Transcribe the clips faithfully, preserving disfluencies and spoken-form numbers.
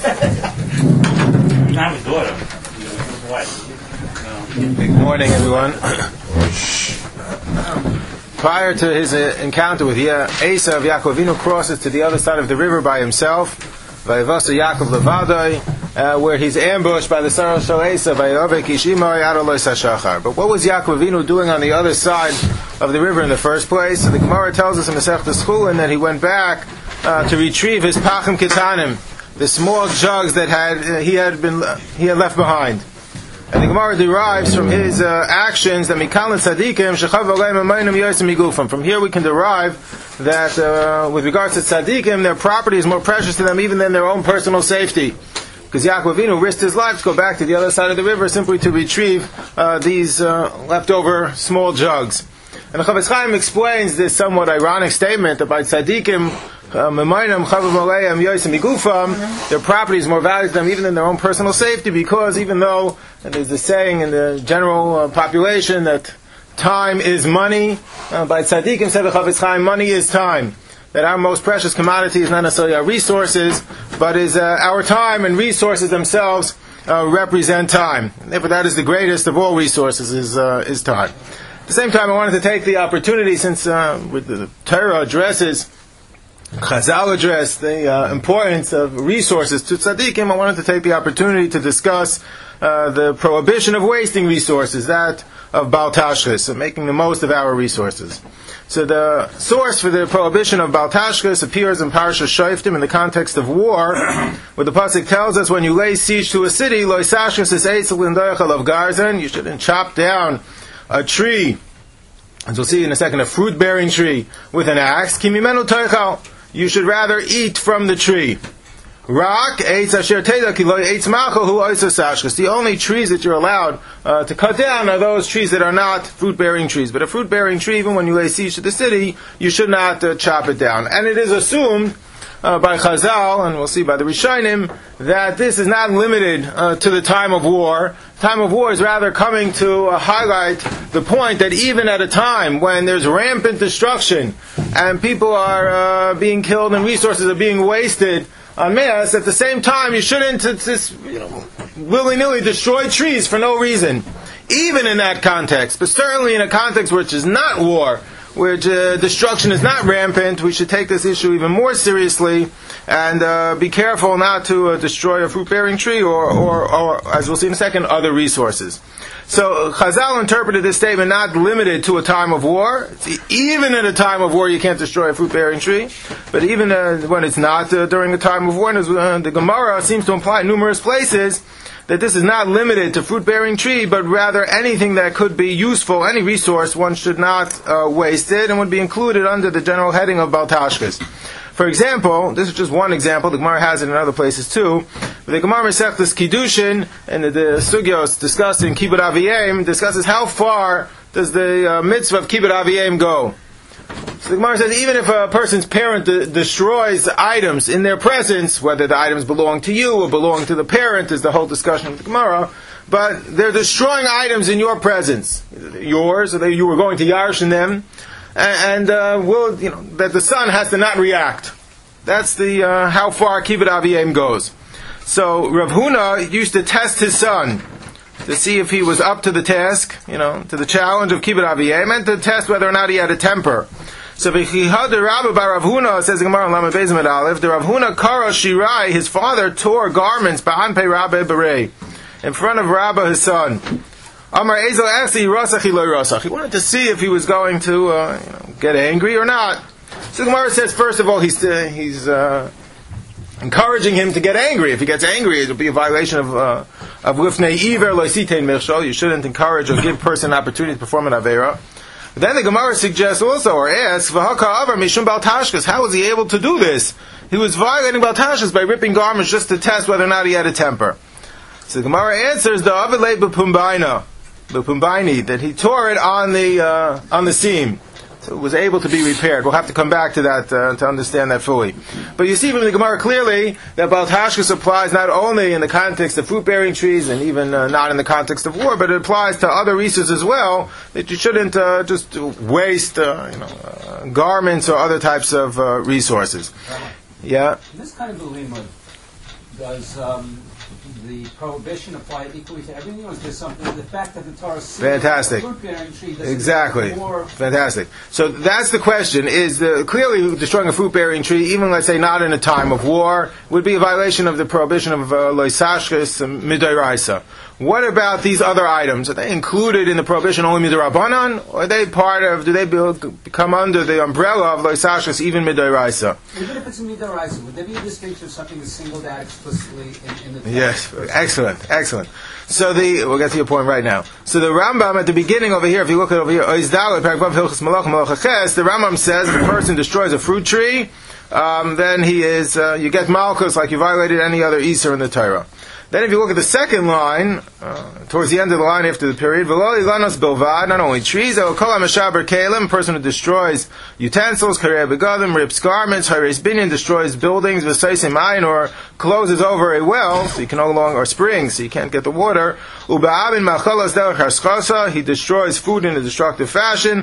Good morning, everyone. Prior to his uh, encounter with Ye- Esav, Yaakov Avinu crosses to the other side of the river by himself, Vayivasa Yaakov Levadai, uh, where he's ambushed by the Sarah Shal Esav, Vayovek Ishimai Adoloi Sashachar. But what was Yaakov Avinu doing on the other side of the river in the first place? So the Gemara tells us in Masechtas Chulin that he went back uh, to retrieve his Pachim Ketanim, the small jugs that had uh, he had been uh, he had left behind. And the Gemara derives from his uh, actions that Mikalan Tzadikim Shechav Aleim Amayim Yosim Migufam. From here we can derive that uh, with regards to Tzadikim, their property is more precious to them even than their own personal safety. Because Yaakov Avinu risked his life to go back to the other side of the river simply to retrieve uh, these uh, leftover small jugs. And the Chavetz Chaim explains this somewhat ironic statement about Tzadikim. Their property is more valuable to them even than their own personal safety, because even though there's a saying in the general uh, population that time is money, uh, by tzaddikim said the Chavetz Chaim, money is time. That our most precious commodity is not necessarily our resources, but is uh, our time, and resources themselves uh, represent time. And therefore, that is the greatest of all resources, is uh, is time. At the same time, I wanted to take the opportunity, since uh, with the Torah addresses Chazal addressed the uh, importance of resources to tzaddikim, I wanted to take the opportunity to discuss uh, the prohibition of wasting resources, that of Baal Tashchis, so making the most of our resources. So the source for the prohibition of Baal Tashchis appears in Parashas Shoftim in the context of war, where the pasuk tells us when you lay siege to a city, Lo Yisashchis es eitzel l'ndoichel of Garzan, you shouldn't chop down a tree, as we'll see in a second, a fruit-bearing tree with an axe. Ki mimenu toichal, you should rather eat from the tree. Rak eitz asher teda ki lo eitz machal hu oisa sashchis. The only trees that you're allowed uh, to cut down are those trees that are not fruit-bearing trees. But a fruit-bearing tree, even when you lay siege to the city, you should not uh, chop it down. And it is assumed uh, by Chazal, and we'll see by the Rishonim, that this is not limited uh, to the time of war. Time of war is rather coming to uh, highlight the point that even at a time when there's rampant destruction and people are uh, being killed and resources are being wasted on mass, at the same time you shouldn't uh, just, you know, willy-nilly destroy trees for no reason. Even in that context, but certainly in a context which is not war, which uh, destruction is not rampant, we should take this issue even more seriously and uh, be careful not to uh, destroy a fruit-bearing tree or, or, or, as we'll see in a second, other resources. So Chazal interpreted this statement not limited to a time of war. Even at a time of war you can't destroy a fruit-bearing tree, but even uh, when it's not uh, during a time of war, and uh, the Gemara seems to imply in numerous places that this is not limited to fruit-bearing tree, but rather anything that could be useful, any resource, one should not uh, waste it, and would be included under the general heading of Baal Tashchis. For example, this is just one example, the Gemara has it in other places too. The Gemara Masechtas Kiddushin, and the, the Sugyos discussed in Kibbut Aviyim, discusses how far does the uh, mitzvah of Kibbut Aviyim go. So the Gemara says even if a person's parent de- destroys items in their presence, whether the items belong to you or belong to the parent, is the whole discussion of the Gemara, but they're destroying items in your presence, yours, or they, you were going to Yarshin in them, and, and uh, will, you know, that the son has to not react. That's the uh, how far Kibbut Aviyim goes. So Rav Huna used to test his son to see if he was up to the task, you know, to the challenge of Kibbut Aviyim, and to test whether or not he had a temper. So V'chihad Rabba bar Rav Huna, says the Gemara in Lamed Beis Amud Aleph, the Rav Huna Kara Shirai, his father tore garments Ba'an Pei Rabba Berei, in front of Rabba his son. Amar Ezel Esi Rasach Lo Rasach. He wanted to see if he was going to uh, you know, get angry or not. So the Gemara says, first of all, he's uh, he's uh, encouraging him to get angry. If he gets angry, it will be a violation of uh, of Lifnei Iver Lo Sitein Mirshal. You shouldn't encourage or give a person an opportunity to perform an Avera. But then the Gemara suggests also, or asks, V'haka Avar Mishum Baal Tashchis. How was he able to do this? He was violating Baal Tashchis by ripping garments just to test whether or not he had a temper. So the Gemara answers, the Avilei B'Pumbaina, B'Pumbaini, that he tore it on the uh, on the seam. So it was able to be repaired. We'll have to come back to that uh, to understand that fully. But you see from the Gemara clearly that Baal Tashchis applies not only in the context of fruit-bearing trees and even uh, not in the context of war, but it applies to other resources as well, that you shouldn't uh, just waste uh, you know, uh, garments or other types of uh, resources. Rabbi, Yeah? in this kind of dilemma, does um, the prohibition apply equally to everything, or is there something, the fact that the Torah says Fantastic. a fruit-bearing tree doesn't Exactly. more... Fantastic. So that's the question, is the, clearly destroying a fruit-bearing tree, even let's say not in a time of war, would be a violation of the prohibition of loisashkis uh, midoraisa. What about these other items? Are they included in the prohibition only midorabanan, or are they part of, do they be, come under the umbrella of loisashkis even midoraisa? Even if it's a midoraisa, would there be a distinction of something that's singled out explicitly in, in the Torah? Yes, excellent, excellent. So the, we'll get to your point right now. So the Rambam at the beginning over here, if you look at over here, the Rambam says if a person destroys a fruit tree, um, then he is, uh, you get malchus like you violated any other Easter in the Torah. Then if you look at the second line, uh, towards the end of the line after the period, not only trees, a person who destroys utensils, rips garments, destroys buildings, or closes over a well, so you can no longer, or springs, so you can't get the water. He destroys food in a destructive fashion.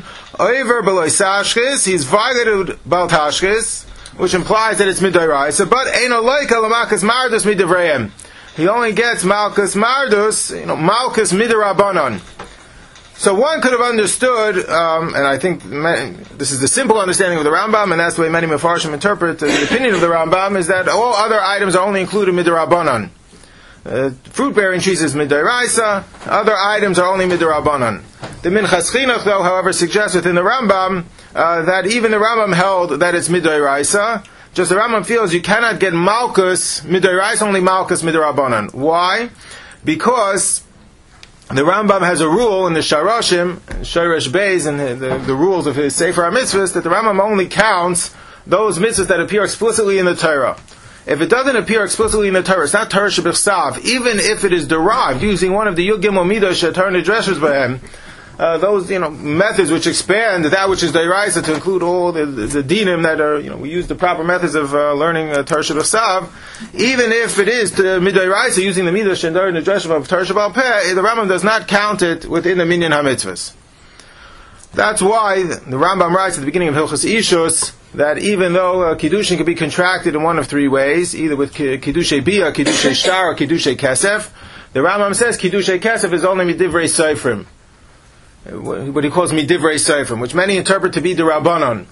He's violated baltashkis, which implies that it's midoraisa, but he only gets Malkus Mardus, you know, Malkus Midirabanan. So one could have understood, um, and I think many, this is the simple understanding of the Rambam, and that's the way many Mefarshim interpret the opinion of the Rambam, is that all other items are only included Midirabanan. Uh, fruit-bearing trees is Midiraisa, other items are only Midirabanan. The Minchas Chinuch, though, however, suggests within the Rambam uh, that even the Rambam held that it's Midiraisa. Just the Rambam feels you cannot get Malkus, Midorais, only Malkus Midorabanan. Why? Because the Rambam has a rule in the Sharoshim, Sharash Beis, and the, the, the rules of his Sefer HaMitzvahs, that the Rambam only counts those mitzvahs that appear explicitly in the Torah. If it doesn't appear explicitly in the Torah, it's not Torah Shebechsav, even if it is derived using one of the Yud Gimel Midah She'Torah Nidreshes B'hem, Uh, those, you know, methods which expand that which is Deiraisa to include all the, the, the dinim that are, you know, we use the proper methods of uh, learning uh, Torah Shebechsav, even if it is to Midairaisa using the Midah Shendar and the Dreshem of Torah Shebal Peh, the Rambam does not count it within the Minyan HaMitzvahs. That's why the Rambam writes at the beginning of Hilchos Ishus that even though uh, Kiddushin can be contracted in one of three ways, either with Kiddushay Biyah, Kiddushay Shtar, or Kiddushay Kesef, the Rambam says Kiddushay Kesef is only Midivrei Seifrim, what he calls Midivrei Seifrim, which many interpret to be the Rabbanon.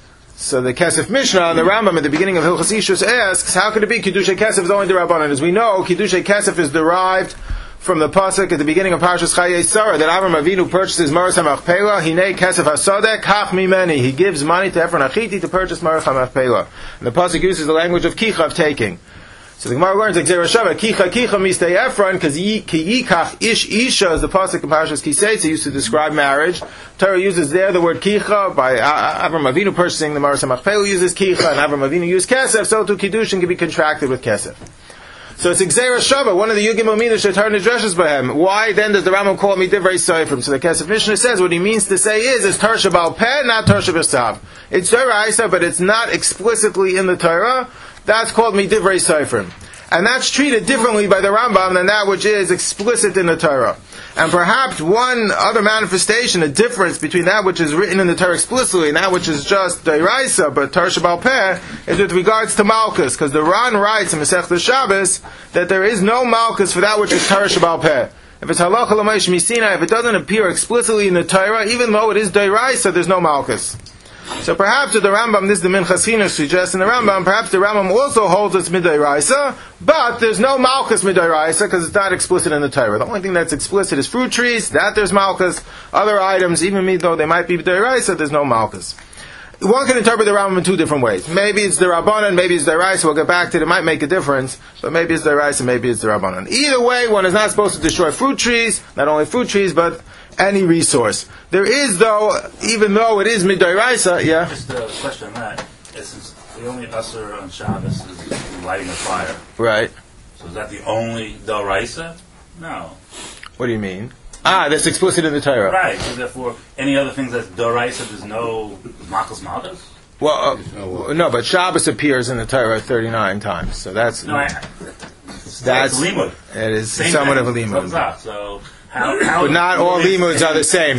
So the Kesef Mishnah and the Rambam at the beginning of Hilchos Ishus asks, how could it be Kiddushay Kesef is only the Rabbanon? As we know, Kiddushay Kesef is derived from the pasuk at the beginning of Parashas Chayei Sarah that Avram Avinu purchases Maras HaMachpelah, Hinei Kesef HaSodeh, Kach Mimeni. He gives money to Ephron Achiti to purchase Maras HaMachpelah. And the pasuk uses the language of Kicha, of taking. So the Gemara learns, Gzera Shava, Kicha Kicha Mistei Ephron, because Ki Yikach Ish Isha is the pasuk in Parashas Kiseitz, used to describe marriage. Torah uses there the word Kicha, by Avram Avinu purchasing the Maras HaMachpelah uses Kicha, and Avram Avinu uses Kesef, so too Kiddushin can be contracted with Kesef. So it's Gzera Shava, one of the Yugim Omidah Shetar Nidreshes B'hem. Why then does the Rambam call me Divrei Seifrim? So the Kesef Mishnah says what he means to say is, it's Torah Shebal Peh, not Torah Shebechsav. It's Torah Isa, but it's not explicitly in the Torah. That's called Midivrei Seifrim. And that's treated differently by the Rambam than that which is explicit in the Torah. And perhaps one other manifestation, a difference between that which is written in the Torah explicitly and that which is just Deiraisa, but Torah Shebal Peh, is with regards to Malkus. Because the Ran writes in Masechta Shabbos that there is no Malkus for that which is Torah Shebal Peh. If it's Halacha L'Moshe Misina, if it doesn't appear explicitly in the Torah, even though it is Deiraisa, there's no Malkus. So perhaps the Rambam, this is the Minchas Chinuch suggests in the Rambam, perhaps the Rambam also holds it's Midairaisa, but there's no Malkus Midairaisa because it's not explicit in the Torah. The only thing that's explicit is fruit trees, that there's Malkus. Other items, even though they might be Midairaisa, there's no Malkus. One can interpret the Rambam in two different ways. Maybe it's the Rabbanan, maybe it's the Raisa. We'll get back to it. It might make a difference, but maybe it's the Raisa, maybe it's the Rabbanan. Either way, one is not supposed to destroy fruit trees, not only fruit trees, but any resource. There is, though, even though it is Midairaisa, yeah? Just a question on that. Since the only Asur on Shabbos is lighting a fire. Right. So is that the only Doraisa? No. What do you mean? Ah, that's explicit in the Torah. Right. So therefore, any other things that's Doraisa, there's no Makos Malchus? Well, uh, no, but Shabbos appears in the Torah thirty-nine times, so that's... No, I, that's... Limud. It is Same somewhat thing. of a limud. So how, how but not all limuds are the same. Diff,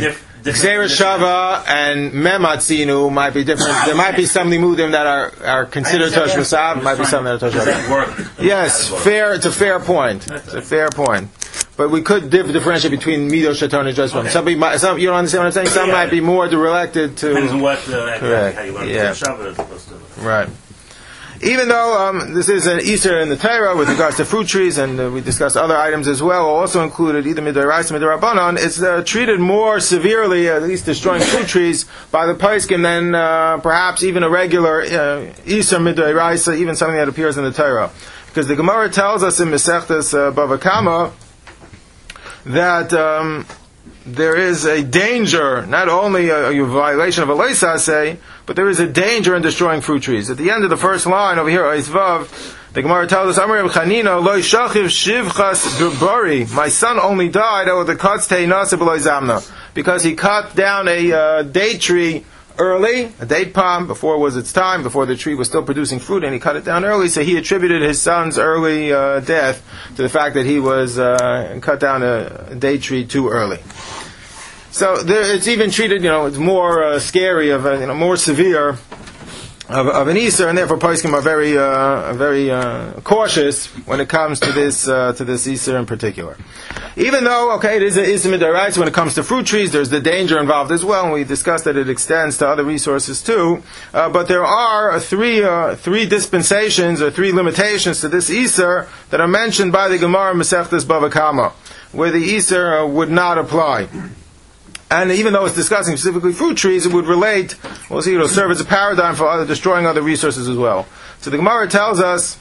Xera Shava and Mematzinu might be different. There might be some limudim that are, are considered Tosh Masav, might be some that are Tosh Masav. Yes, fair, it's a fair point. It's a fair point. But we could dif- differentiate between Mido, Shaton, and Judgment. Some, might, some, you don't understand what I'm saying? Some might be more related to... Depends on what, uh, correct. how you learn Yeah. Shabbat as opposed to... Right. Even though um, this is an Easter in the Torah with regards to fruit trees, and uh, we discussed other items as well, also included either Midoraisa or Midorabanan, it's uh, treated more severely, at least destroying fruit trees, by the Paiskim than uh, perhaps even a regular uh, Easter Midoraisa, even something that appears in the Torah. Because the Gemara tells us in Masechtas uh, Bava Kama that um, there is a danger, not only a, a violation of a leisaseh, but there is a danger in destroying fruit trees. At the end of the first line over here, Oisvav, the Gemara tells us, Amar Reb Chanina, Lo shachiv shivchas dubari. My son only died over the cuts teinasa below zamna, because he cut down a uh, date tree early, a date palm, before it was its time, before the tree was still producing fruit, and he cut it down early, so he attributed his son's early uh, death to the fact that he was uh, cut down a date tree too early. So there, it's even treated, you know, it's more uh, scary, of a, you know, more severe of, of an Easter, and therefore poskim are very, uh, very uh, cautious when it comes to this uh, to this Easter in particular. Even though, okay, it is an Easter midaraisa when it comes to fruit trees, there's the danger involved as well, and we discussed that it extends to other resources too. Uh, but there are three uh, three dispensations or three limitations to this Easter that are mentioned by the Gemara Masechtas Bava Kama, where the Easter uh, would not apply. And even though it's discussing specifically fruit trees, it would relate, we'll see, it'll serve as a paradigm for other, destroying other resources as well. So the Gemara tells us,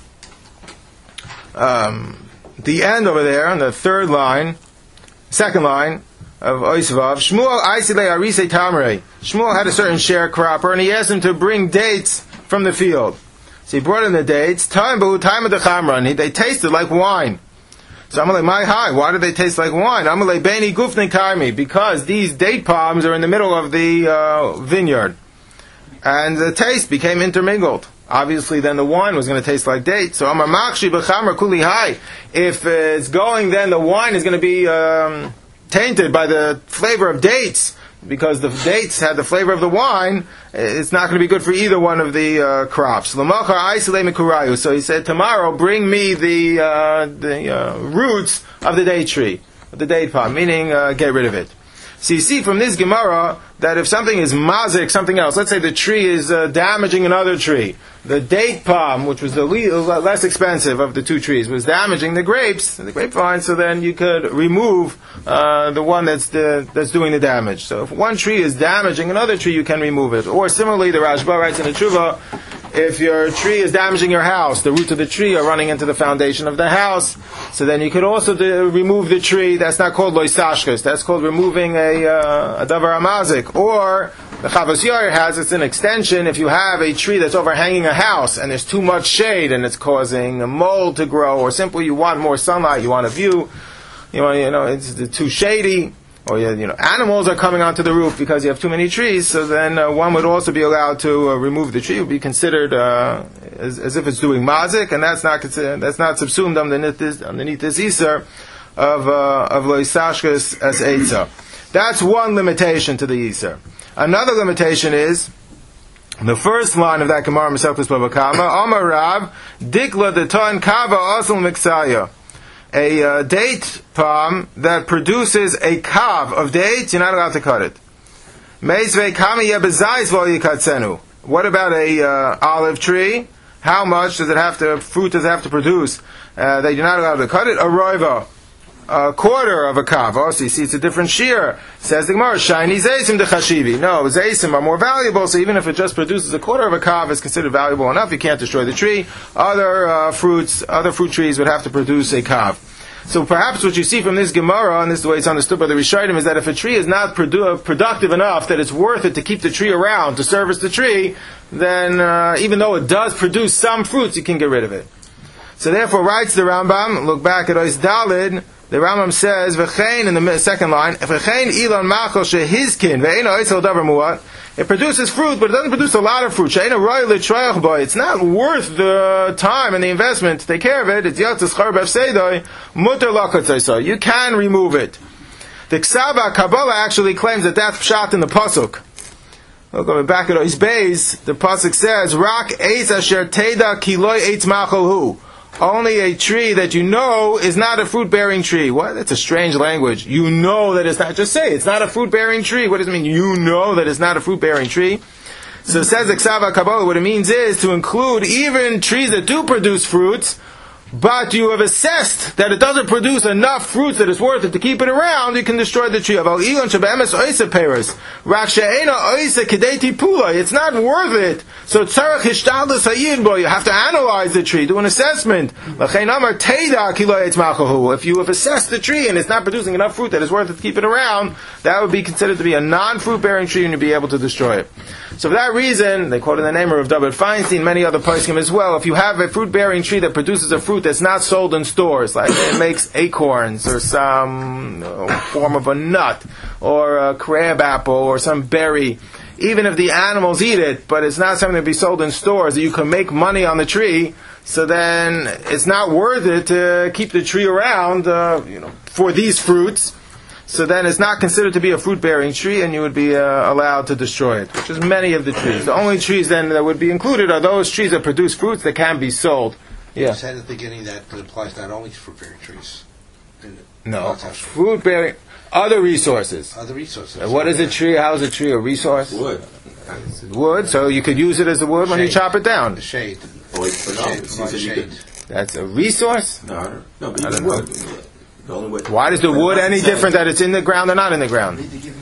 um, the end over there, on the third line, second line of Oisvav, Shmuel Aisile Arise Tamre. Shmuel had a certain sharecropper, and he asked him to bring dates from the field. So he brought in the dates, time time of the chamra, and they tasted like wine. So I'm like, my high, why do they taste like wine? I'm like, Beni Gufni Karmi, because these date palms are in the middle of the uh, vineyard. And the taste became intermingled. Obviously, then the wine was going to taste like dates. So I'm a Makshi B'chamra Kuli Hai. If it's going, then the wine is going to be um, tainted by the flavor of dates, because the dates had the flavor of the wine. It's not going to be good for either one of the uh, crops. So he said, tomorrow bring me the uh, the uh, roots of the date tree, of the date palm, meaning uh, get rid of it. So you see from this Gemara that if something is mazik, something else, let's say the tree is uh, damaging another tree, the date palm, which was the le- less expensive of the two trees, was damaging the grapes, the grapevine, so then you could remove uh, the one that's the, that's doing the damage. So if one tree is damaging another tree, you can remove it. Or similarly, the Rashba writes in the Tshuva, if your tree is damaging your house, the roots of the tree are running into the foundation of the house, so then you could also do, remove the tree. That's not called loisashkas. That's called removing a, uh, a davar amazik. Or the Chavos Yair has, it's an extension. If you have a tree that's overhanging a house and there's too much shade and it's causing a mold to grow, or simply you want more sunlight, you want a view, you want, you know, it's too shady, or you know, animals are coming onto the roof because you have too many trees, so then uh, one would also be allowed to uh, remove the tree. It would be considered uh, as, as if it's doing mazik, and that's not considered, that's not subsumed underneath this, underneath this Easter of uh, of loisashkas as eitza. That's one limitation to the Easter. Another limitation is the first line of that Gemara Masechtas Bava Kama, Amar Rav, Dikla Detan Kava Asal Miksaya. A uh, date palm that produces a kav of dates, you're not allowed to cut it. What about a uh, olive tree? How much does it have to, fruit does it have to produce uh, that you're not allowed to cut it? A roiva, a quarter of a kav. Oh, so you see it's a different shear. Says the Gemara, shiny zaysim de chashivi. No, zaysim are more valuable, so even if it just produces a quarter of a kav, it's considered valuable enough. You can't destroy the tree. Other uh, fruits, other fruit trees would have to produce a kav. So perhaps what you see from this Gemara, and this is the way it's understood by the Rishonim, is that if a tree is not produ- productive enough that it's worth it to keep the tree around, to service the tree, then uh, even though it does produce some fruits, you can get rid of it. So therefore, writes the Rambam, look back at Ois Dalid, the Rambam says, V'chein, in the second line, V'chein ilan machal shehizkin, ve'ena oisel davar muat. It produces fruit, but it doesn't produce a lot of fruit. It's not worth the time and the investment to take care of it. It's yatzis char b'efseidoi, muter lakatzai. You can remove it. The Ksava Kabbalah actually claims that that's pshat in the pasuk. We'll go back at Ois Beis. The pasuk says, "Rak eitz asher teda kiloi eitz macholhu." Only a tree that you know is not a fruit-bearing tree. What? That's a strange language. You know that it's not. Just say it's not a fruit-bearing tree. What does it mean? You know that it's not a fruit-bearing tree. So it says the Ksava Kabbalah. What it means is to include even trees that do produce fruits, but you have assessed that it doesn't produce enough fruits that it's worth it to keep it around, you can destroy the tree. It's not worth it. So you have to analyze the tree, do an assessment. If you have assessed the tree and it's not producing enough fruit that is worth it to keep it around, that would be considered to be a non-fruit bearing tree and you'd be able to destroy it. So for that reason, they quote in the name of David Feinstein, many other poskim as well, if you have a fruit-bearing tree that produces a fruit that's not sold in stores, like it makes acorns or some uh, form of a nut or a crab apple or some berry, even if the animals eat it, but it's not something to be sold in stores that you can make money on the tree, so then it's not worth it to keep the tree around uh, you know, for these fruits. So then it's not considered to be a fruit-bearing tree, and you would be uh, allowed to destroy it, which is many of the trees. The only trees then that would be included are those trees that produce fruits that can be sold. Yeah. You said at the beginning that it applies not only to fruit-bearing trees. No, fruit-bearing, other resources. Other resources. And what is a tree? How is a tree a resource? Wood. Wood, so you could use it as a wood when you chop it down. The shade. Oh, it's The no, shade. it's Like easy to shade. get- That's a resource? No, no, but I even don't wood. The only way. Why is the wood any different that it's in the ground or not in the ground?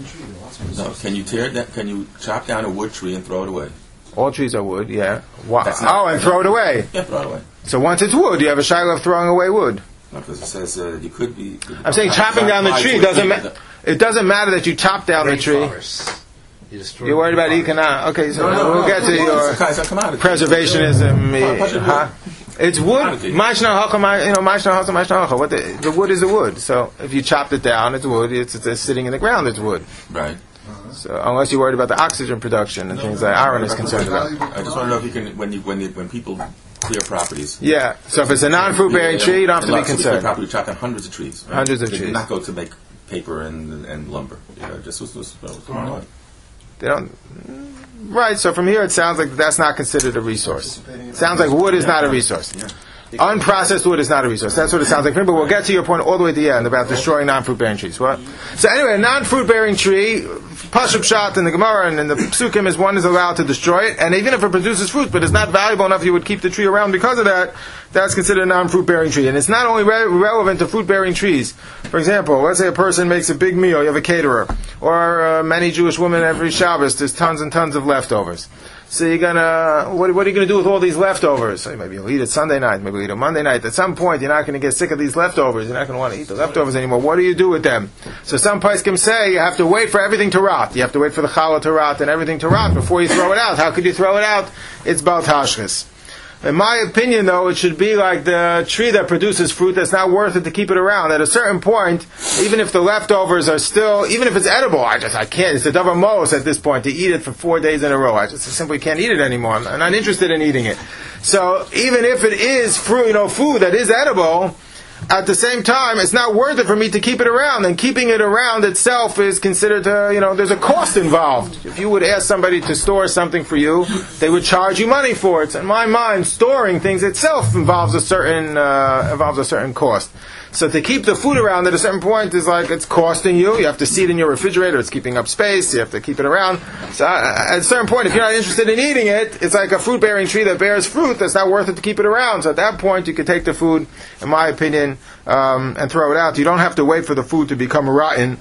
No, can you tear that? Can you chop down a wood tree and throw it away? All trees are wood, yeah. Why? That's not- Oh, and throw it away. Yeah, throw it away. So once it's wood, you have a shiloh of throwing away wood. No, because it says uh, you could be. I'm saying chopping down the tree doesn't matter. It doesn't matter that you chop down the tree. Rainforests. You destroy You're worried about rainforests. economic. Okay, so No, no, we'll no, get to no, your it's a- it's a commodity. preservationism. Yeah. Huh? It's wood. Commodity. Mashna haka, ma- you know, mashna haka, mashna haka. What the, the wood is a wood. So if you chopped it down, it's wood. It's, it's sitting in the ground. It's wood. Right. So unless you're worried about the oxygen production and things that Aaron is concerned about. I just want to know if you can when you when you, when people clear properties. Yeah. So if it's a non-fruit bearing tree, you don't have to be Lots of clear concerned. property, you chop down hundreds of trees. Right? Hundreds of they trees. do not go to make paper and and lumber. You know, just was, was, was, was They don't. Right. So from here, it sounds like that's not considered a resource. It sounds like wood is not a resource. Unprocessed wood is not a resource. That's what it sounds like. But we'll get to your point all the way to the end about destroying non-fruit bearing trees. What? So anyway, a non-fruit bearing tree, Pashup Shat in the Gemara and in the Psukim is one is allowed to destroy it, and even if it produces fruit, but it's not valuable enough, you would keep the tree around because of that. That's considered a non-fruit bearing tree, and it's not only re- relevant to fruit bearing trees. For example, let's say a person makes a big meal. You have a caterer, or uh, many Jewish women every Shabbos. There's tons and tons of leftovers. So you're gonna, what, what are you gonna do with all these leftovers? So maybe you'll eat it Sunday night, maybe you'll eat it Monday night. At some point, you're not gonna get sick of these leftovers. You're not gonna want to eat the leftovers anymore. What do you do with them? So some poskim say you have to wait for everything to rot. You have to wait for the challah to rot and everything to rot before you throw it out. How could you throw it out? It's bal tashchis. In my opinion, though, it should be like the tree that produces fruit that's not worth it to keep it around. At a certain point, even if the leftovers are still, even if it's edible, I just, I can't, it's a davar mos at this point to eat it for four days in a row. I just simply can't eat it anymore. I'm not interested in eating it. So even if it is fruit, you know, food that is edible, at the same time, it's not worth it for me to keep it around, and keeping it around itself is considered, uh, you know, there's a cost involved. If you would ask somebody to store something for you, they would charge you money for it. So in my mind, storing things itself involves a certain, uh, involves a certain cost. So to keep the food around at a certain point is like it's costing you. You have to see it in your refrigerator. It's keeping up space. You have to keep it around. So uh, at a certain point, if you're not interested in eating it, it's like a fruit-bearing tree that bears fruit that's not worth it to keep it around. So at that point, you could take the food, in my opinion, um, and throw it out. You don't have to wait for the food to become rotten.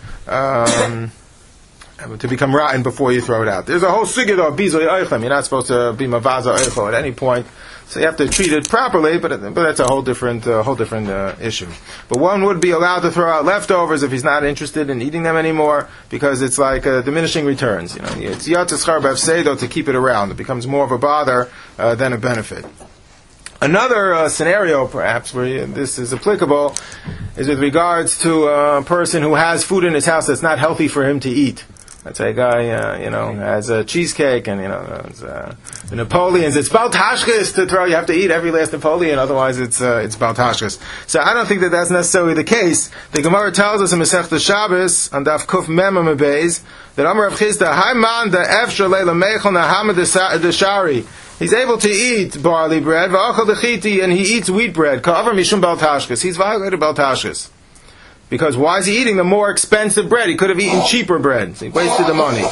Um, to become rotten before you throw it out. There's a whole sugya of bizoy oichem. You're not supposed to be mavaza oichel at any point. So you have to treat it properly, but but that's a whole different uh, whole different uh, issue. But one would be allowed to throw out leftovers if he's not interested in eating them anymore, because it's like uh, diminishing returns. You know, it's yatzchar b'afsedo to keep it around. It becomes more of a bother uh, than a benefit. Another uh, scenario, perhaps, where this is applicable, is with regards to a person who has food in his house that's not healthy for him to eat. Let's say a guy, uh, you know, has a cheesecake and, you know, uh, the Napoleons. It's Bal Tashkis to throw. You have to eat every last Napoleon, otherwise it's uh, it's Bal Tashkis. So I don't think that that's necessarily the case. The Gemara tells us in Masechta Shabbos, on Daf Kuf Mem Amabez, that Amar Rav Chisda, Haiman da Efshar Leila Meichel Nahamad Deshari. He's able to eat barley bread, V'achal Dechiti, and he eats wheat bread. Ka'avar Mishum Bal Tashkis. He's violated Bal Tashkis. Because why is he eating the more expensive bread? He could have eaten cheaper bread. So he wasted the money.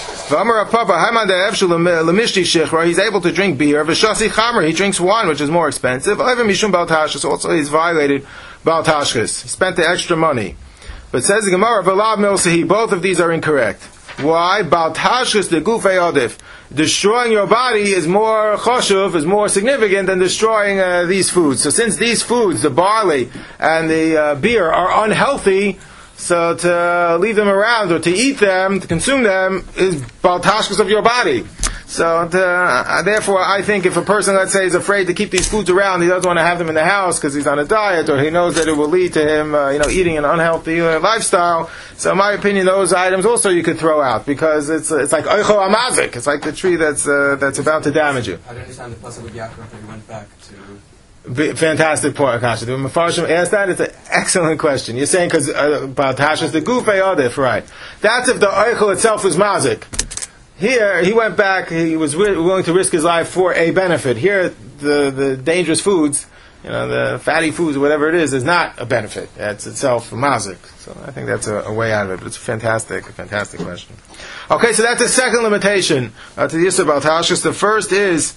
He's able to drink beer. He drinks wine, which is more expensive. Also, he's violated Bal Tashkis. He spent the extra money. But says the Gemara, both of these are incorrect. Why? Bal Tashkis the gufei adif. Destroying your body is more choshuv, is more significant than destroying uh, these foods. So since these foods, the barley and the uh, beer, are unhealthy, so to leave them around or to eat them, to consume them, is bal tashkis of your body. So to, uh, therefore, I think if a person, let's say, is afraid to keep these foods around, he doesn't want to have them in the house because he's on a diet, or he knows that it will lead to him, uh, you know, eating an unhealthy uh, lifestyle. So, in my opinion, those items also you could throw out because it's it's like oicho amazik. It's like the tree that's uh, that's about to damage you. I don't understand the puzzle with Yaakov that he went back to. Be, fantastic point, Akasha. The Mefarshim asked that. It's an excellent question. You're saying because about Tashas the gufei adif, right? That's if the oichel itself is mazik. Here, he went back, he was willing to risk his life for a benefit. Here, the, the dangerous foods, you know, the fatty foods, or whatever it is, is not a benefit. That's itself a mazik. So I think that's a, a way out of it, but it's a fantastic, a fantastic question. Okay, so that's the second limitation uh, to the Yisra Bal Tashkis. The first is,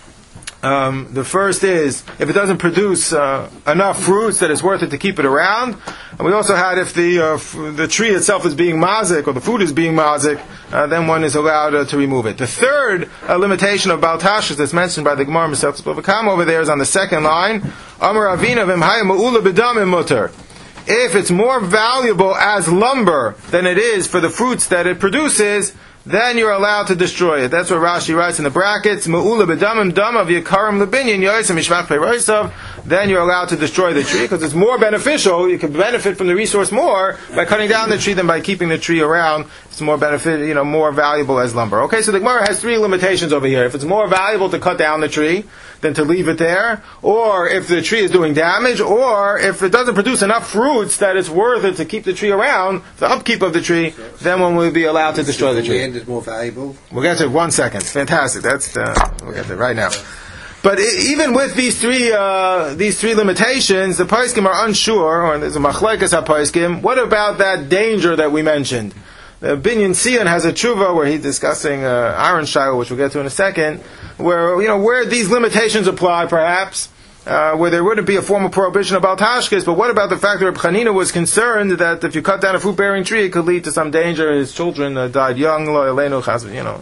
Um, the first is if it doesn't produce uh, enough fruits that it's worth it to keep it around. And we also had if the uh, f- the tree itself is being mazik or the food is being mazik, uh, then one is allowed uh, to remove it. The third uh, limitation of Bal Tashkis that's mentioned by the Gemara Masechtas Bava Kama over there is on the second line. Amar Avina v'mhaya ma'ula b'damim mutar. If it's more valuable as lumber than it is for the fruits that it produces, then you're allowed to destroy it. That's what Rashi writes in the brackets. Ma'ula b'damim damav yikarim lebinyan yoysim mishmach peirosav. Then you're allowed to destroy the tree because it's more beneficial. You can benefit from the resource more by cutting down the tree than by keeping the tree around. It's more benefit, you know, more valuable as lumber. Okay, so the Gemara has three limitations over here. If it's more valuable to cut down the tree than to leave it there, or if the tree is doing damage, or if it doesn't produce enough fruits that it's worth it to keep the tree around, the upkeep of the tree, then one will be allowed to destroy the tree. The land is more valuable. We'll get to it in one second. Fantastic. That's the, we'll get to it right now. But even with these three uh, these three limitations, the Paiskim are unsure, or there's a machlekes ha-Paiskim. What about that danger that we mentioned? The Binyan Sion has a tshuva where he's discussing uh, Aaron Shaila, which we'll get to in a second, where you know where these limitations apply, perhaps. Uh, where there wouldn't be a formal prohibition about tashkis, but what about the fact that Reb Chanina was concerned that if you cut down a fruit-bearing tree, it could lead to some danger, his children uh, died young, you know.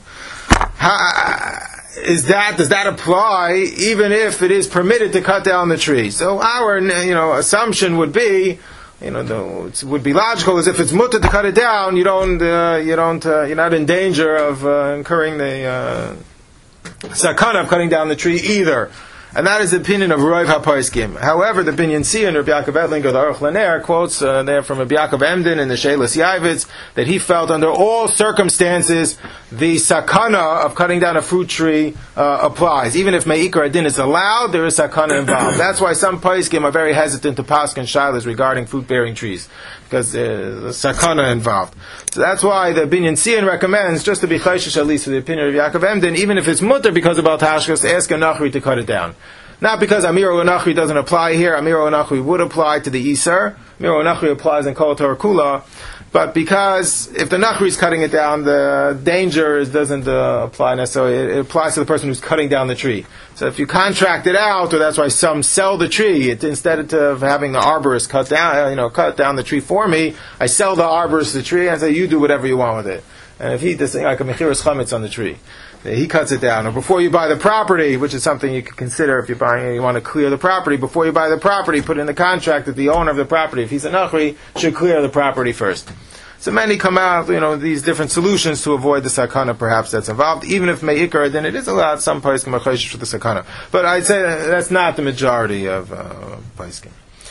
How, is that, does that apply even if it is permitted to cut down the tree? So our, you know, assumption would be, you know, the, it would be logical as if it's mutter to cut it down, you don't, uh, you don't, uh, you're not in danger of uh, incurring the uh, sakana of cutting down the tree either. And that is the opinion of Rav HaPaiskim. However, the Binyan Sion, Rabbi Yaakov Edlinger, the Aruch Laner, quotes uh, there from Rabbi Yaakov Emden in the Sheilas Yavitz that he felt under all circumstances the sakana of cutting down a fruit tree uh, applies. Even if Me'ikar Adin is allowed, there is sakana involved. That's why some Paiskim are very hesitant to paskin shilas regarding fruit-bearing trees, because there's a sakana involved. So that's why the Binyan Sion recommends, just to be chayshish at least for the opinion of Yaakov Emden, even if it's mutter because of Bal Tashkis, to ask a Nachri to cut it down. Not because Amir o Nachri doesn't apply here. Amir o Nachri would apply to the Iser. Amir o Nachri applies in Kol Torah Kula. But because if the Nachri is cutting it down, the danger is, doesn't uh, apply necessarily. It, it applies to the person who's cutting down the tree. So if you contract it out, or that's why some sell the tree, it, instead of having the arborist cut down, you know, cut down the tree for me, I sell the arborist the tree and say, you do whatever you want with it. And if he does like a mechiras chametz on the tree, he cuts it down. Or before you buy the property, which is something you could consider if you're buying, you want to clear the property, before you buy the property, put in the contract that the owner of the property, if he's a nachri, should clear the property first. So many come out, you know, these different solutions to avoid the sakana perhaps that's involved. Even if me'ikar, then it is allowed, some paiskim are chayshish for the sakana. But I'd say that's not the majority of uh, paiskim.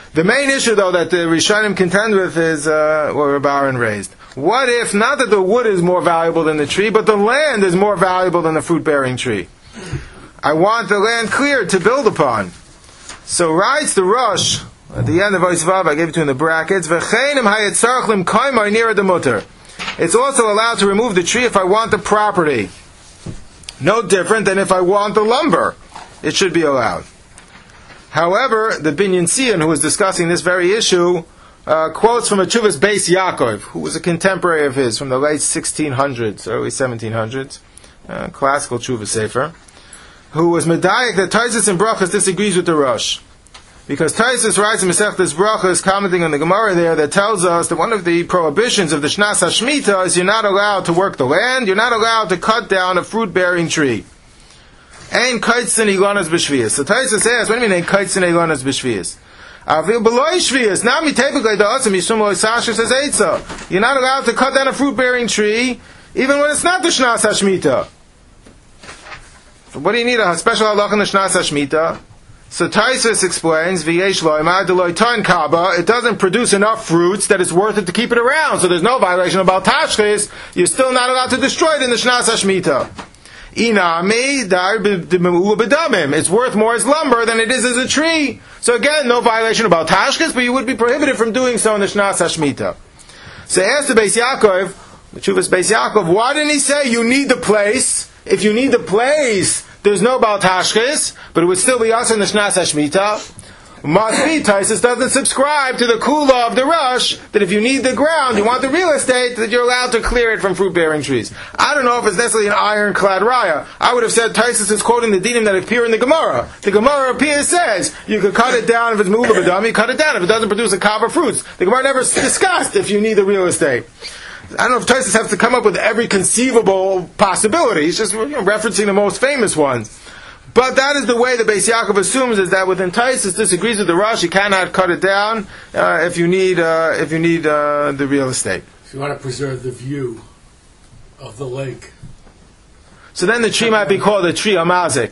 The main issue, though, that the Rishonim contend with is uh, what Rabbi Aaron raised. What if, not that the wood is more valuable than the tree, but the land is more valuable than the fruit-bearing tree? I want the land cleared to build upon. So writes the Rosh, at the end of Oisvav, I gave it to you in the brackets, V'cheinim hayetzarach limkaimai nira demuter. It's also allowed to remove the tree if I want the property. No different than if I want the lumber. It should be allowed. However, the Binyan Sion, who was discussing this very issue, uh, quotes from a Tshuvas Beis Yaakov, who was a contemporary of his from the late sixteen hundreds, early seventeen hundreds, uh, classical Tshuvas Sefer, who was medayik that Taisus and Brachas disagrees with the Rosh. Because Taisus writes in Masechtas Brachas, commenting on the Gemara there, that tells us that one of the prohibitions of the Shnas HaShmita is you're not allowed to work the land, you're not allowed to cut down a fruit-bearing tree. Ein kaitzin ilanas b'shvius. So Taisus asks, what do you mean ein kaitzin ilanas b'shvius? Avil b'loi shvius. Now mi tepikle da'atzim yisum lo'i sasha says eitza. You're not allowed to cut down a fruit-bearing tree, even when it's not the Shnas HaShmita. So what do you need? A special halach in the Shnas HaShmita? So Taisus explains, v'yesh lo'imad delo'i tan kaba, it doesn't produce enough fruits that it's worth it to keep it around. So there's no violation about tashchis. You're still not allowed to destroy it in the Shnas HaShmita. It's worth more as lumber than it is as a tree. So again, no violation about tashkis, but you would be prohibited from doing so in the Shnas HaShmita. So ask the Beis Yaakov, the Tshuvas Beis Yaakov, why didn't he say you need the place? If you need the place, there's no about tashkis, but it would still be us in the Shnas HaShmita. Must be, Taisus doesn't subscribe to the kula of the Rosh, that if you need the ground, you want the real estate, that you're allowed to clear it from fruit-bearing trees. I don't know if it's necessarily an ironclad raya. I would have said Taisus is quoting the dinim that appear in the Gemara. The Gemara appears says, you could cut it down if it's movable b'dam, you cut it down if it doesn't produce a cob of fruits. The Gemara never discussed if you need the real estate. I don't know if Taisus has to come up with every conceivable possibility. He's just you know, referencing the most famous ones. But that is the way the Beis Yaakov assumes, is that within Taisus disagrees with the Rosh, you cannot cut it down uh, if you need uh, if you need uh, the real estate. If you want to preserve the view of the lake. So then the tree might be called a tree amazik,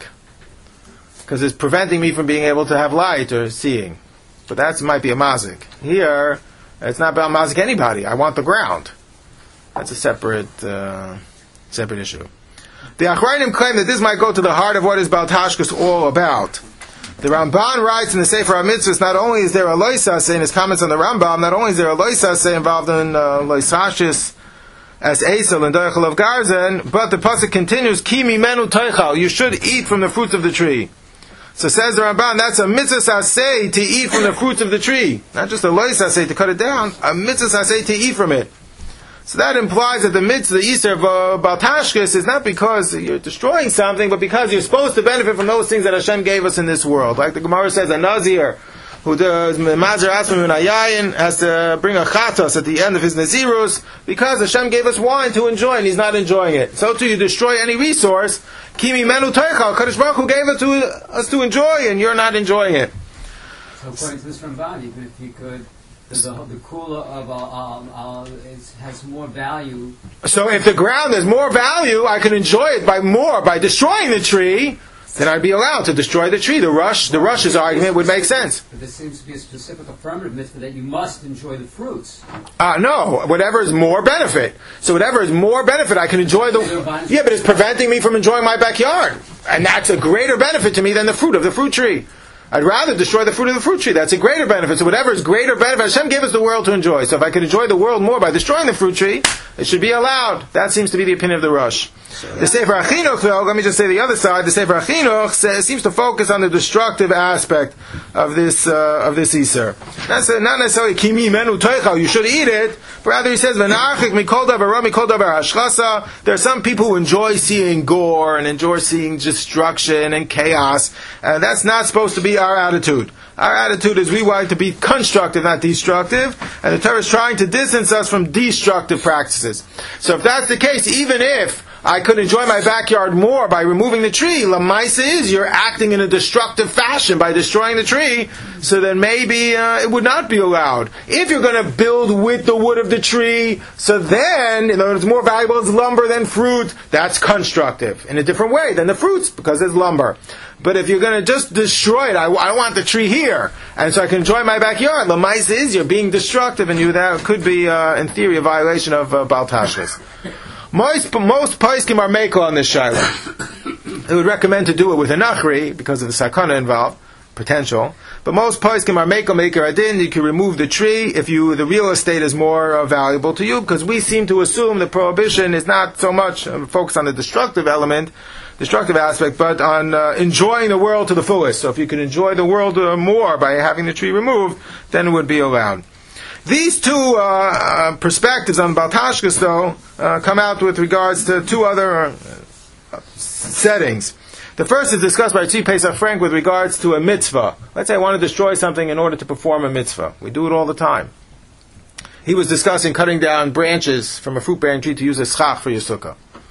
because it's preventing me from being able to have light or seeing. But that might be a mazik. Here, it's not about mazik anybody. I want the ground. That's a separate uh, separate issue. The Achrayim claim that this might go to the heart of what is Baal Tashkis all about. The Ramban writes in the Sefer HaMitzvahs, not only is there a loisase in his comments on the Rambam, not only is there a loisase involved in uh, loisashis as Eisel and Doichel of Garzen, but the pasuk continues, Ki mimenu teichal, you should eat from the fruits of the tree. So says the Ramban, that's a mitzvah saseh to eat from the fruits of the tree. Not just a loisase to cut it down, a mitzvah saseh to eat from it. So that implies that the mitzvah, the Easter of uh, Baal Tashkis, is not because you're destroying something, but because you're supposed to benefit from those things that Hashem gave us in this world. Like the Gemara says, a Nazir who does Mazer Asmim and Ayayin has to bring a chatos at the end of his Nazirus because Hashem gave us wine to enjoy and he's not enjoying it. So too, you destroy any resource, Kimi Menu Teichal, Kadosh Baruch Hu gave it to us to enjoy and you're not enjoying it. So according to this Ramban, even if you could, The, the kula of uh, um, uh, is, has more value. So if the ground has more value, I can enjoy it by more by destroying the tree. Then I'd be allowed to destroy the tree. The rush, the rush's argument would make sense. But there seems to be a specific affirmative mitzvah that you must enjoy the fruits. Uh, no, whatever is more benefit. So whatever is more benefit, I can enjoy the. Yeah, but it's preventing me from enjoying my backyard, and that's a greater benefit to me than the fruit of the fruit tree. I'd rather destroy the fruit of the fruit tree. That's a greater benefit. So whatever is greater benefit, Hashem gave us the world to enjoy. So if I can enjoy the world more by destroying the fruit tree, it should be allowed. That seems to be the opinion of the Rosh. The Sefer HaChinuch, though, let me just say the other side. The Sefer HaChinuch says, seems to focus on the destructive aspect of this uh, of this Easter. That's uh, not necessarily kimi menu teichal, you should eat it, but rather he says v'nachik mikol davar ra mikol davar hashchasa. There are some people who enjoy seeing gore and enjoy seeing destruction and chaos, and that's not supposed to be our attitude. Our attitude is we want to be constructive, not destructive, and the Torah is trying to distance us from destructive practices. So if that's the case, even if I could enjoy my backyard more by removing the tree. Lamaisa is you're acting in a destructive fashion by destroying the tree, so then maybe uh, it would not be allowed. If you're going to build with the wood of the tree, so then, in other words, more valuable as lumber than fruit, that's constructive in a different way than the fruits, because it's lumber. But if you're going to just destroy it, I, I want the tree here, and so I can enjoy my backyard. Lamaisa is you're being destructive, and you that could be, uh, in theory, a violation of uh, Baal Tashchis. Most most poskim are mekel on this shaila. They would recommend to do it with a nachri because of the sakana involved, potential. But most poskim are mekel maker adin. You can remove the tree if you the real estate is more uh, valuable to you, because we seem to assume the prohibition is not so much uh, focused on the destructive element, destructive aspect, but on uh, enjoying the world to the fullest. So if you can enjoy the world uh, more by having the tree removed, then it would be allowed. These two uh, uh, perspectives on Baal Tashchis, though, uh, come out with regards to two other uh, settings. The first is discussed by Tzvi Pesach Frank with regards to a mitzvah. Let's say I want to destroy something in order to perform a mitzvah. We do it all the time. He was discussing cutting down branches from a fruit-bearing tree to use as schach for your sukkah.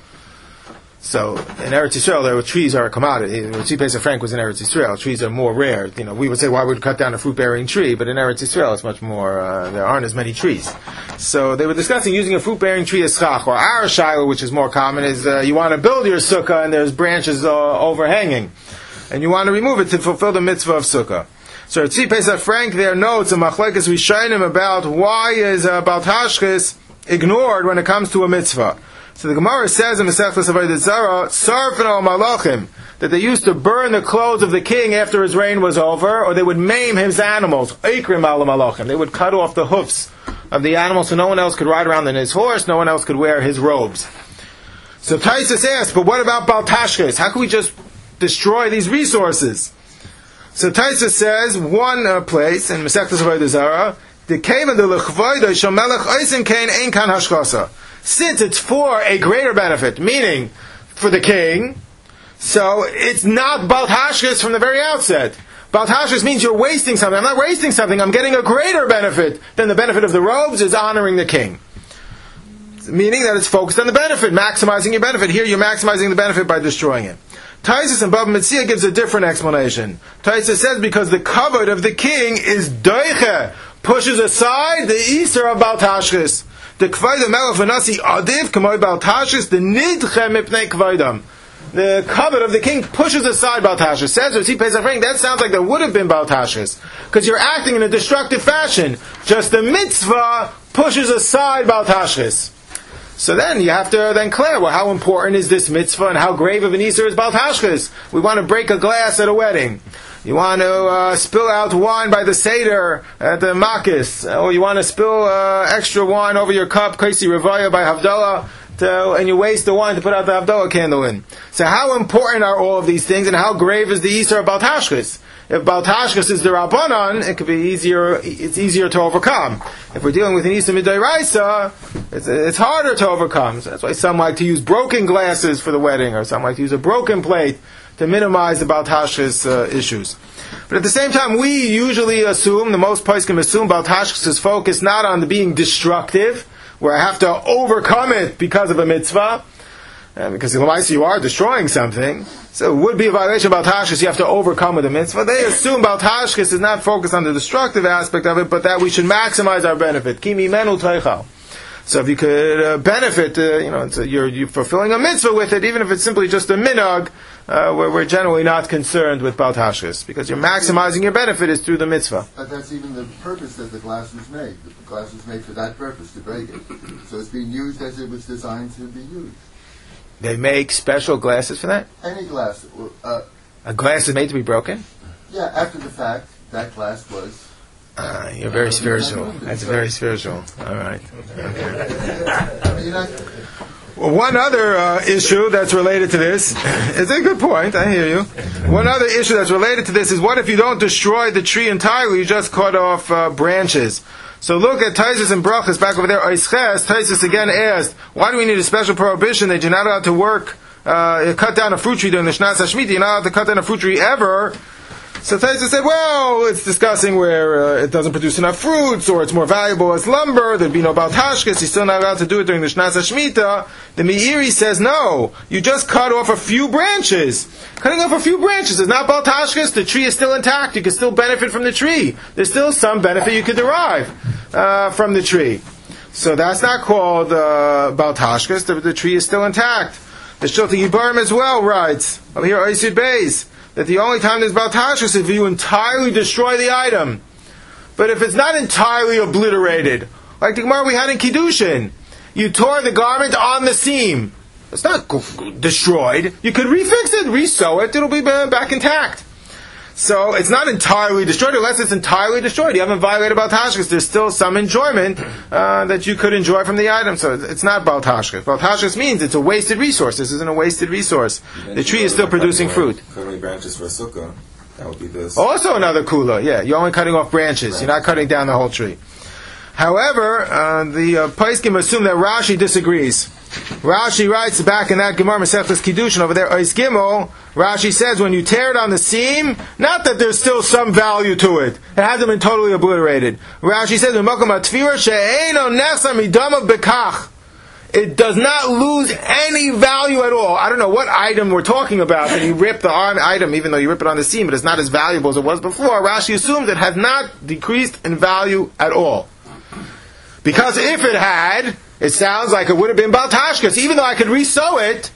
So in Eretz Yisrael, there were trees are a commodity. Tzvi Pesach Frank was in Eretz Yisrael. Trees are more rare. You know, we would say, why would we cut down a fruit-bearing tree? But in Eretz Yisrael, it's much more. Uh, there aren't as many trees. So they were discussing using a fruit-bearing tree as schach. Or our shaila, which is more common, is uh, you want to build your sukkah and there's branches uh, overhanging, and you want to remove it to fulfill the mitzvah of sukkah. So Tzvi Pesach Frank there notes a machlekes rishonim about why is uh, Baal Tashchis ignored when it comes to a mitzvah. So the Gemara says in Masechtas Avodah Zarah, Sarfen al Malachim, that they used to burn the clothes of the king after his reign was over, or they would maim his animals. Eikrim al Malachim. They would cut off the hoofs of the animals so no one else could ride around on his horse, no one else could wear his robes. So Taisus asks, but what about Baal Tashchis? How can we just destroy these resources? So Taisus says, one uh, place in Masechtas Avodah Zarah, the Keva de Lechvoida Shomelech Oisen Kain Ein Kan Hashkasa. Since it's for a greater benefit, meaning for the king, so it's not Baal Tashchis from the very outset. Baal Tashchis means you're wasting something. I'm not wasting something. I'm getting a greater benefit than the benefit of the robes is honoring the king. Meaning that it's focused on the benefit, maximizing your benefit. Here you're maximizing the benefit by destroying it. Taisus and Baba Metzia gives a different explanation. Taisus says because the kavod of the king is doiche, pushes aside the Easter of Baal Tashchis. The kvaydam melech v'nasi adiv k'moy Baal Tashchis the nidche mipnei kvaydam. The kavod of the king pushes aside Baal Tashchis. Says Tzvi Pesach Frank, that sounds like there would have been Baal Tashchis because you're acting in a destructive fashion. Just the mitzvah pushes aside Baal Tashchis. So then you have to then clear, well, how important is this mitzvah and how grave of an Easter is Baal Tashchis? We want to break a glass at a wedding. You want to uh, spill out wine by the Seder at the Makis, or you want to spill uh, extra wine over your cup, Kaisi Revaya by Havdalah, to, and you waste the wine to put out the Havdalah candle in. So how important are all of these things, and how grave is the Easter of Baal Tashchis? If Baal Tashchis is the Rabbanan, it could be easier. It's easier to overcome. If we're dealing with an Easter Midoraisa, it's, it's harder to overcome. So that's why some like to use broken glasses for the wedding, or some like to use a broken plate to minimize the Baal Tashchis uh, issues. But at the same time, we usually assume, the most poskim assume, Baal Tashchis is focused not on the being destructive, where I have to overcome it because of a mitzvah, uh, because in the you are destroying something. So it would be a violation of Baal Tashchis you have to overcome with a mitzvah. They assume Baal Tashchis is not focused on the destructive aspect of it, but that we should maximize our benefit. Kimi menu teichal. So if you could uh, benefit, uh, you know, it's a, you're, you're fulfilling a mitzvah with it, even if it's simply just a minhag, uh, where we're generally not concerned with Baal Tashchis, because you're maximizing your benefit is through the mitzvah. But that's even the purpose that the glass was made. The glass was made for that purpose, to break it. So it's being used as it was designed to be used. They make special glasses for that? Any glass. Uh, a glass is made to be broken? Yeah, after the fact, that glass was... Uh, you're very spiritual. That's very spiritual. All right. Okay. Well, one other uh, issue that's related to this is a good point. I hear you. One other issue that's related to this is what if you don't destroy the tree entirely? You just cut off uh, branches. So look at Taisus and Brachas back over there. Oisches, Taisus again asked, why do we need a special prohibition that you're not allowed to work, uh, cut down a fruit tree during the Shnas HaShemitah? You're not allowed to cut down a fruit tree ever. So Taisa said, well, it's discussing where uh, it doesn't produce enough fruits, or it's more valuable as lumber, there'd be no Baal Tashkis, he's still not allowed to do it during the Shnasa Shemitah. The Meiri says, no, you just cut off a few branches. Cutting off a few branches is not Baal Tashkis, the tree is still intact, you can still benefit from the tree. There's still some benefit you could derive uh, from the tree. So that's not called uh, Baal Tashkis, the, the tree is still intact. The Shilti Yibarim as well writes, over here, Oisid Beis, that the only time there's Baal Tashkis is if you entirely destroy the item. But if it's not entirely obliterated, like the Gemara we had in Kiddushin, you tore the garment on the seam. It's not destroyed. You could refix it, resew it, it'll be back intact. So it's not entirely destroyed, unless it's entirely destroyed. You haven't violated Baal Tashkis. There's still some enjoyment uh, that you could enjoy from the item. So it's not Baal Tashkis. Baal Tashkis means it's a wasted resource. This isn't a wasted resource. The tree is still producing fruit. Cutting branches for sukkah, that would be this. Also another kula, yeah. You're only cutting off branches. You're not cutting down the whole tree. However, uh, the uh, Paiskim assume that Rashi disagrees. Rashi writes back in that Gemara Masechtas Kiddushin over there, Ois Gimel, Rashi says when you tear it on the seam, not that there's still some value to it. It hasn't been totally obliterated. Rashi says, it does not lose any value at all. I don't know what item we're talking about, and you rip the item, even though you rip it on the seam, but it's not as valuable as it was before. Rashi assumes it has not decreased in value at all. Because if it had, it sounds like it would have been Baal Tashkis, even though I could resew it.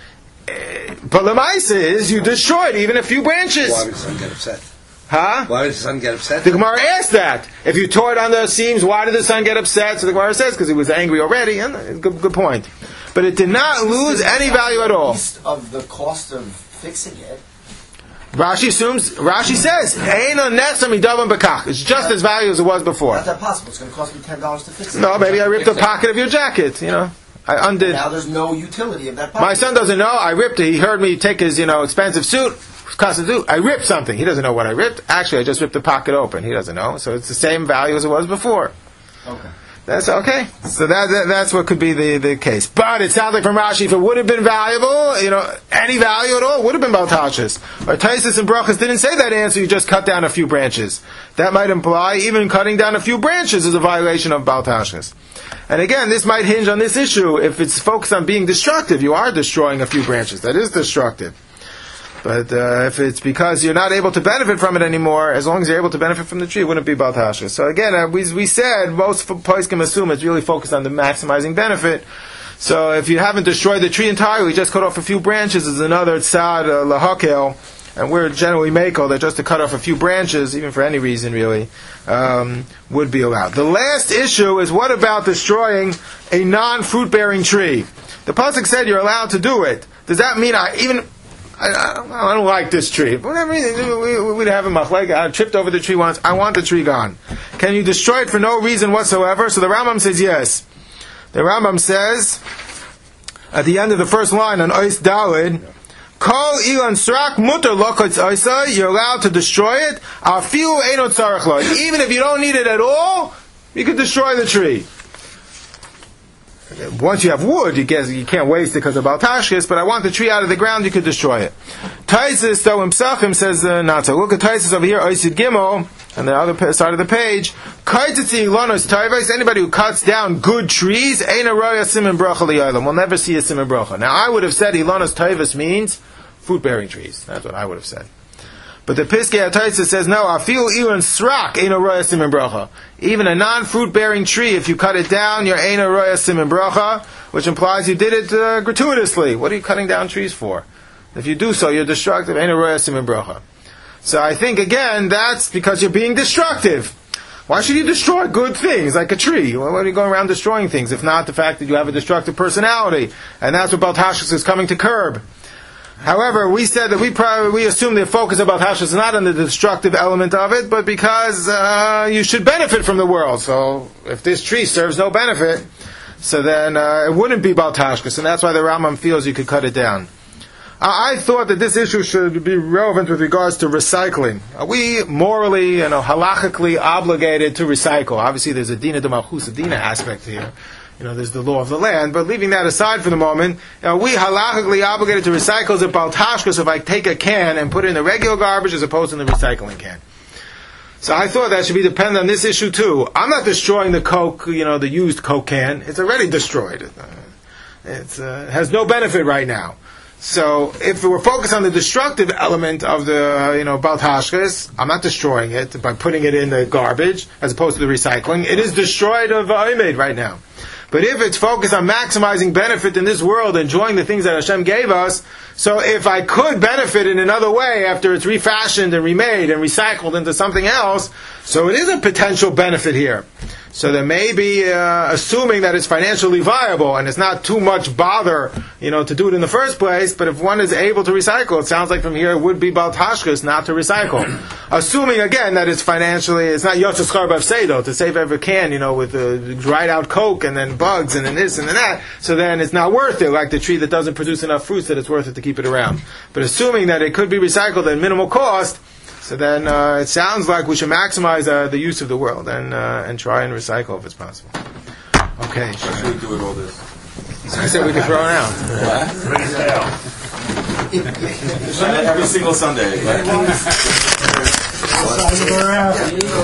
But Lemaisa is you destroyed even a few branches. Why would the son get upset? Huh? Why would the son get upset? The Gemara asked that. If you tore it on the seams, why did the son get upset? So the Gemara says because he was angry already. And good, good point. But it did not lose any value at all. Least of the cost of fixing it. Rashi assumes. Rashi says, "Eino nesam idavam bekach." It's just as valuable as it was before. Not that possible. It's going to cost me ten dollars to fix it. No, maybe I ripped the pocket of your jacket. You know, I undid. Now there's no utility of that pocket. My son doesn't know. I ripped it. He heard me take his, you know, expensive suit. Custom suit. I ripped something. He doesn't know what I ripped. Actually, I just ripped the pocket open. He doesn't know. So it's the same value as it was before. Okay. That's okay. So that, that that's what could be the, the case. But it sounds like from Rashi, if it would have been valuable, you know, any value at all, it would have been Baal Tashkis. Or Taisus and Brachas didn't say that answer, you just cut down a few branches. That might imply even cutting down a few branches is a violation of Baal Tashkis. And again, this might hinge on this issue. If it's focused on being destructive, you are destroying a few branches. That is destructive. But uh, if it's because you're not able to benefit from it anymore, as long as you're able to benefit from the tree, it wouldn't be Baal Tashkis. So again, uh, we, we said most poskim assume it's really focused on the maximizing benefit. So if you haven't destroyed the tree entirely, just cut off a few branches is another tzad uh, lahakel. And we're generally makel that just to cut off a few branches, even for any reason really, um, would be allowed. The last issue is what about destroying a non-fruit bearing tree? The pasuk said you're allowed to do it. Does that mean I even... I, I, I don't like this tree. Whatever, we, we'd have a machlek. I tripped over the tree once. I want the tree gone. Can you destroy it for no reason whatsoever? So the Rambam says yes. The Rambam says at the end of the first line on Ois Dalid, Kol ilan srak muter lokotz oisa. You're allowed to destroy it. Afilu einot tzarich lo. Even if you don't need it at all, you could destroy the tree. Once you have wood, you, guess, you can't waste it because of Baal Tashkis, but I want the tree out of the ground, you could destroy it. Taisus, though, in Psachim says uh, not so. Look at Taisus over here, Oisid Gimel, on the other side of the page. Kaititzi lonos taivais, anybody who cuts down good trees, ein aroya simen bracha li'olam, will never see a simen bracha. Now, I would have said ilonos taivas means fruit-bearing trees. That's what I would have said. But the Piskei HaTaisus says, no, afil ilan srak ein aroya simen bracha. Even a non-fruit-bearing tree, if you cut it down, you're ein aroya simen bracha, which implies you did it uh, gratuitously. What are you cutting down trees for? If you do so, you're destructive. Ein aroya simen bracha. So I think, again, that's because you're being destructive. Why should you destroy good things, like a tree? Why are you going around destroying things, if not the fact that you have a destructive personality? And that's what Baal Tashkis is coming to curb. However, we said that we probably, we assume the focus of Baal Tashkis is not on the destructive element of it, but because uh, you should benefit from the world. So if this tree serves no benefit, so then uh, it wouldn't be Baal Tashkis, and that's why the Rambam feels you could cut it down. I thought that this issue should be relevant with regards to recycling. Are we morally, you know, halachically obligated to recycle? Obviously, there's a dina de malchus, a dina aspect here. you know, there's the law of the land. But leaving that aside for the moment, you know, we halachically obligated to recycle the baltashkas if I take a can and put it in the regular garbage as opposed to in the recycling can. So I thought that should be dependent on this issue too. I'm not destroying the Coke, you know, the used Coke can. It's already destroyed. It's, uh, it has no benefit right now. So if we're focused on the destructive element of the, uh, you know, baltashkas, I'm not destroying it by putting it in the garbage as opposed to the recycling. It is destroyed of Oimed right now. But if it's focused on maximizing benefit in this world, enjoying the things that Hashem gave us, so if I could benefit in another way after it's refashioned and remade and recycled into something else, so it is a potential benefit here. So there may be, uh, assuming that it's financially viable and it's not too much bother, you know, to do it in the first place, but if one is able to recycle, it sounds like from here it would be baltashkas not to recycle. Assuming, again, that it's financially, it's not yotzes char b'afsedo, to save every can, you know, with uh, dried out Coke and then bugs and then this and then that, so then it's not worth it, like the tree that doesn't produce enough fruits that it's worth it to keep it around. But assuming that it could be recycled at minimal cost, so then uh, it sounds like we should maximize uh, the use of the world and uh, and try and recycle if it's possible. Okay. What should we do with all this? I said we could throw it out. Every single Sunday. Right?